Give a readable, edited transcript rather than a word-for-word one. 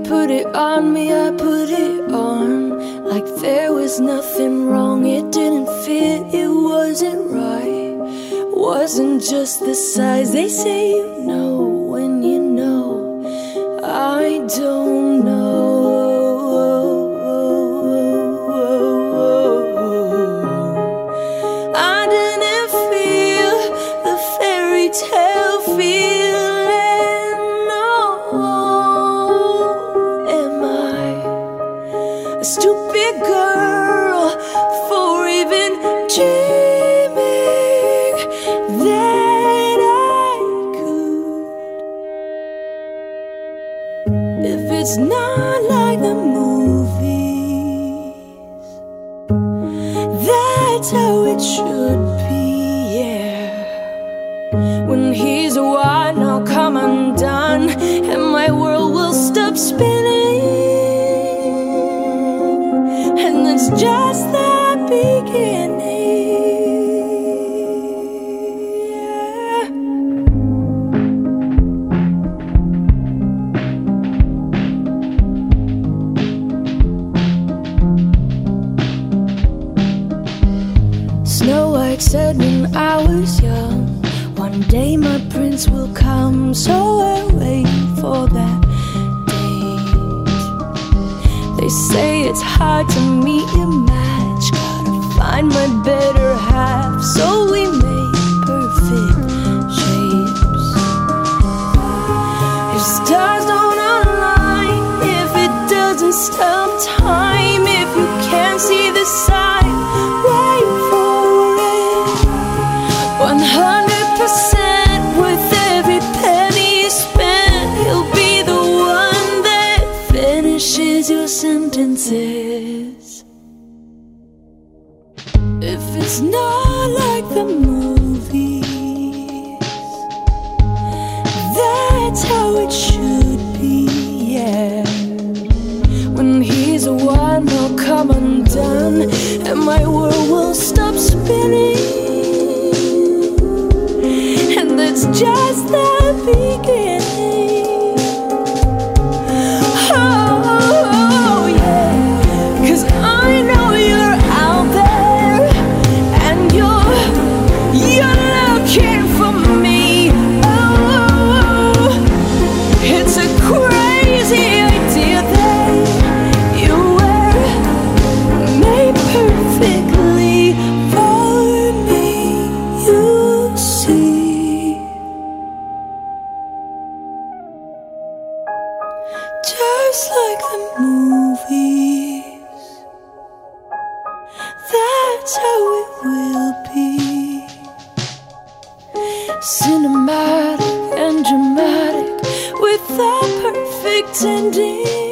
put it on me, I put it on like there was nothing wrong. It didn't fit, it wasn't right. Wasn't just the size. They say you know when you know. I don't know. I didn't feel the fairy tale feeling. No. Am I a stupid girl for even dreaming that I could? If it's not like the movies, that's how it should be, yeah. When he's a while, I'll come undone, and my world will stop spinning. And it's just the beginning, yeah. Snow White said when I was young, one day my prince will come. So I wait for that date. They say it's hard to meet your match, gotta find my better half, so we make perfect shapes. If stars don't align, if it doesn't stop time, if you can't see the sign, wait for it. 100% with every penny spent, he'll be the one that finishes your sentences. If it's not like the movies, that's how it should be, yeah. When he's a one, I'll come undone, and my world will stop spinning. And that's just the beginning. Oh, yeah. 'Cause I know you're out there, and you're looking for me. Oh, it's a crazy idea that you were made perfectly for me, you see. Just like the movies, that's how it will be. Cinematic and dramatic with a perfect ending.